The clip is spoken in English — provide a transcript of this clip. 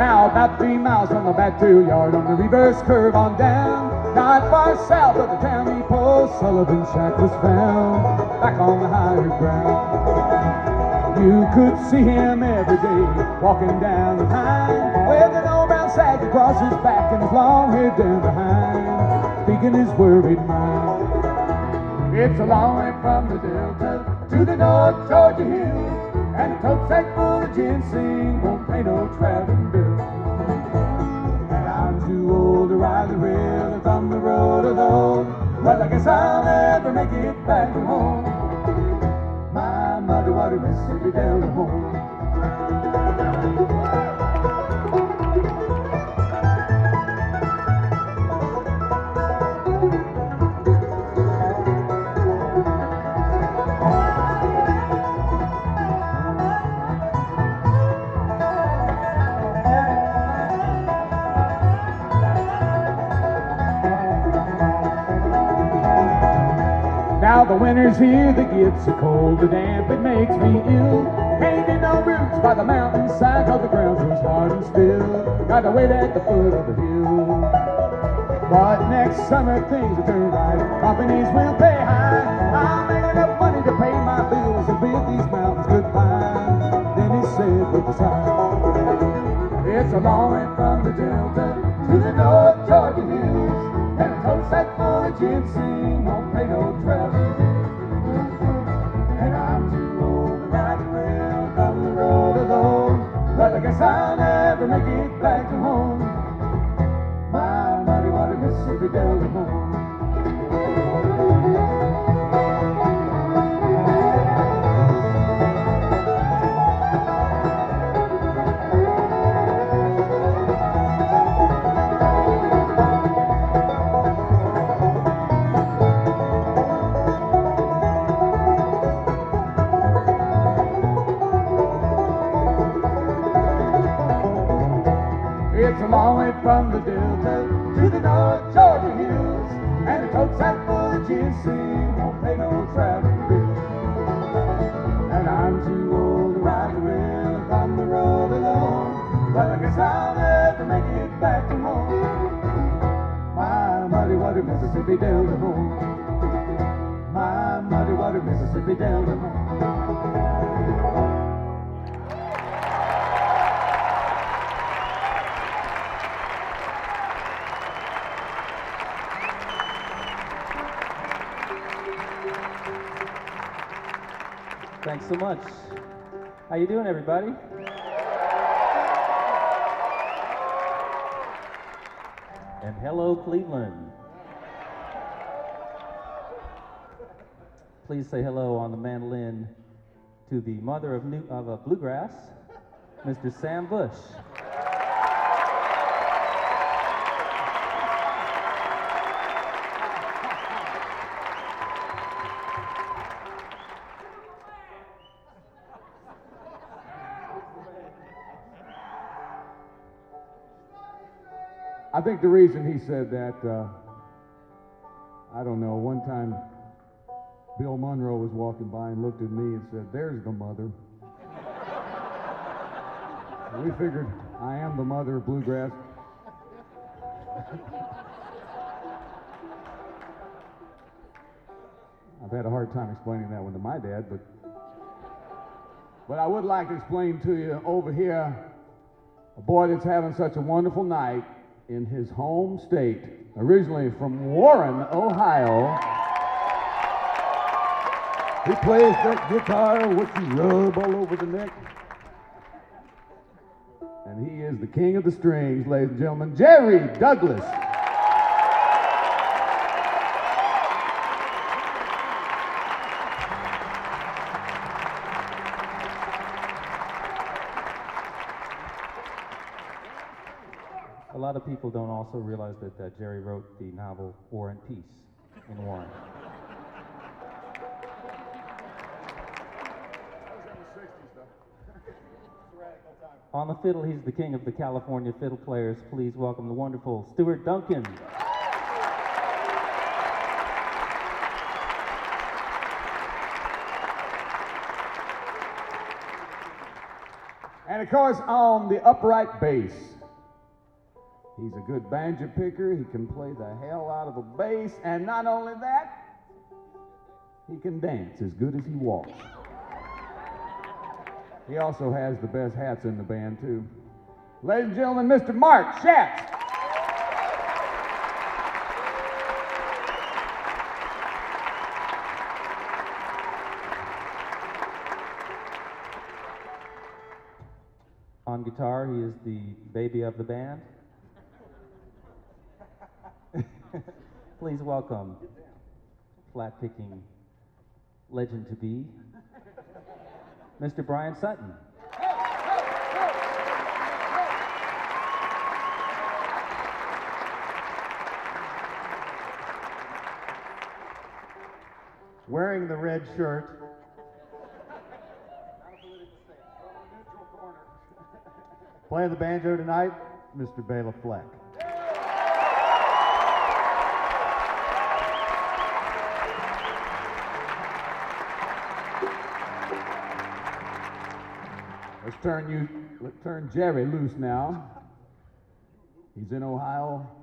Now about 3 miles from the Batu Yard on the reverse curve on down. Not far south of the town depot, Sullivan's shack was found, back on the higher ground. You could see him every day, walking down the line, with an old brown sack across his back and his long hair down behind, speaking his worried mind. It's a long way from the Delta to the North Georgia hills, and a tote sack full of ginseng won't pay no traveling bill. And I'm too old to ride the rail if I'm the road alone. Well, I guess I'll never make it back home. My muddy water Mississippi down to home. Now the winter's here, the gets so cold, the damp, it makes me ill. Ain't in no roots by the mountainside, cause the ground's so hard and still. Got to wait at the foot of the hill. But next summer things will turn right, companies will pay high. I'll make enough money to pay my bills and bid these mountains goodbye. Then he said with a sigh, it's a long way from the Delta to the North Georgia hills, and a tote sack full of ginseng won't pay no travel. And I'm too old to ride the rail down the road alone. But I guess I'll never make it back to home. My muddy water Mississippi down to home. It's a long way from the Delta to the North Georgia hills, and a tote sack full of ginseng won't pay no traveling bill. And I'm too old to ride the rail if I'm the road alone. But I guess I'll never make it back to home. My muddy water Mississippi down to home. My muddy water Mississippi down to home. Thanks so much. How you doing, everybody? And hello, Cleveland. Please say hello on the mandolin to the mother of bluegrass, Mr. Sam Bush. I think the reason he said that, I don't know, one time Bill Monroe was walking by and looked at me and said, "There's the mother." And we figured I am the mother of bluegrass. I've had a hard time explaining that one to my dad, but I would like to explain to you over here a boy that's having such a wonderful night in his home state, originally from Warren, Ohio. He plays that guitar which you rub all over the neck. And he is the king of the strings, ladies and gentlemen, Jerry Douglas. A lot of people don't also realize that Jerry wrote the novel War and Peace in Warren. On the fiddle, he's the king of the California fiddle players. Please welcome the wonderful Stuart Duncan. And And of course, on the upright bass, he's a good banjo picker. He can play the hell out of the bass, and not only that, he can dance as good as he walks. He also has the best hats in the band, too. Ladies and gentlemen, Mr. Mark Schatz. On guitar, he is the baby of the band. Please welcome flat-picking legend to be, Mr. Brian Sutton. Wearing the red shirt, playing the banjo tonight, Mr. Bela Fleck. Let's turn Jerry loose now. He's in Ohio.